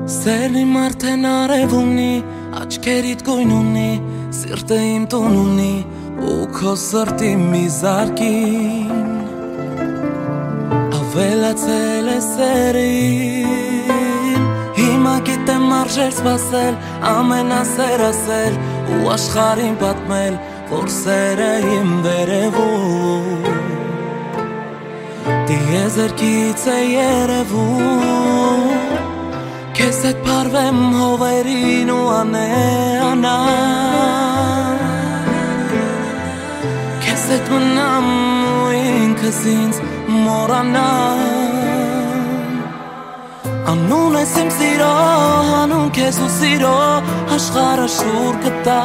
Սերն իմ արդեն արև ունի, աչքերիդ գույն ունի, սիրտը իմ տուն ունի, ու քո սրտի մի զարկին ավելացել է սերին։ Հիմա գիտեմ արժեր սպասել, ամենասեր ասել ու աշխարհին պատմել, որ սերը իմ վերևում դիեզերքից է երևում։ Քեզ հետ փարվեմ հովերին ու անեանամ, քեզ հետ մնամ ու ինքս ինձ մոռանամ։ Անուն ես իմ սիրո, անուն քեզ ու սիրո, աշխարհը շուռ գտա,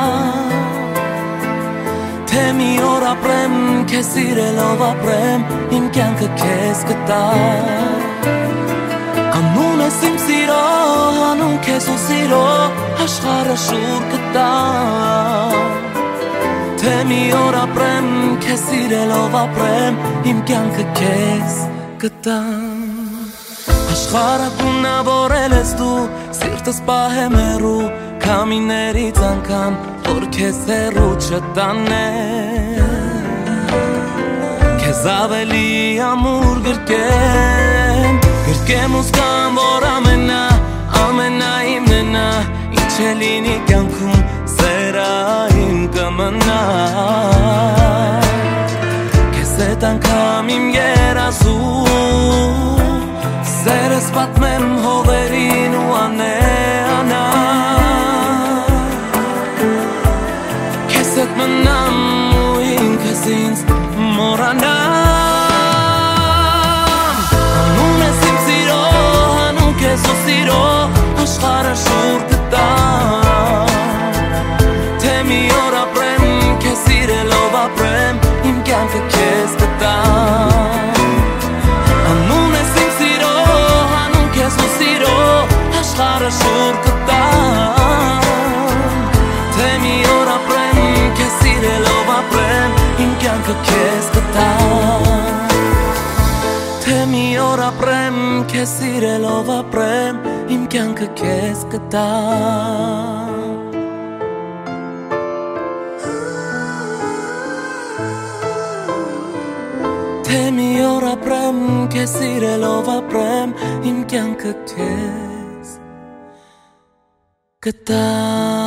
թե մի օր ապրեմ, քեզ սիրելով ապրեմ, իմ կյանքը քեզ գտա։ Անուն ես իմ սիրո, անուն քեզ ու սիրո, աշխարհը շուռ գտա, թե մի օր ապրեմ, քեզ սիրելով ապրեմ, իմ կյանքը քեզ գտա։ Աշխարհը գունավորել ես դու, սիրտս պահեմ հեռու, քամիներից անգամ, որ քեզ հեռու չտանեմ, քեզ ավելի ամուր գրկեմ, գրկեմ ու զգամ, որ ամենայիմն է նա, ինչ է լինի կյանքում, սերը իմ կմնա, քեզ հետ անգամ իմ երազում, սերս պատմեմ հովերին ու անեանամ, քեզ հետ մնամ ու ինքս ինձ մոռանամ։ Անուն ես իմ սիրո, անուն քեզ ու սիրո, աշխարհը շուռ գտա, թե մի օր ապրեմ, քեզ սիրելով ապրեմ, իմ կյանքը քեզ գտա։ Անուն ես իմ սիրո, անուն քեզ ու սիրո, աշխարհը շուռ գտա, թե մի օր ապրեմ, քեզ սիրելով ապրեմ, իմ կյանքը քեզ գտա, թե մի օր ապրեմ, քեզ սիրելով ապրեմ, իմ կյանքը քեզ գտա։ Թե մի օր ապրեմ, քեզ սիրելով ապրեմ, իմ կյանքը քեզ գտա։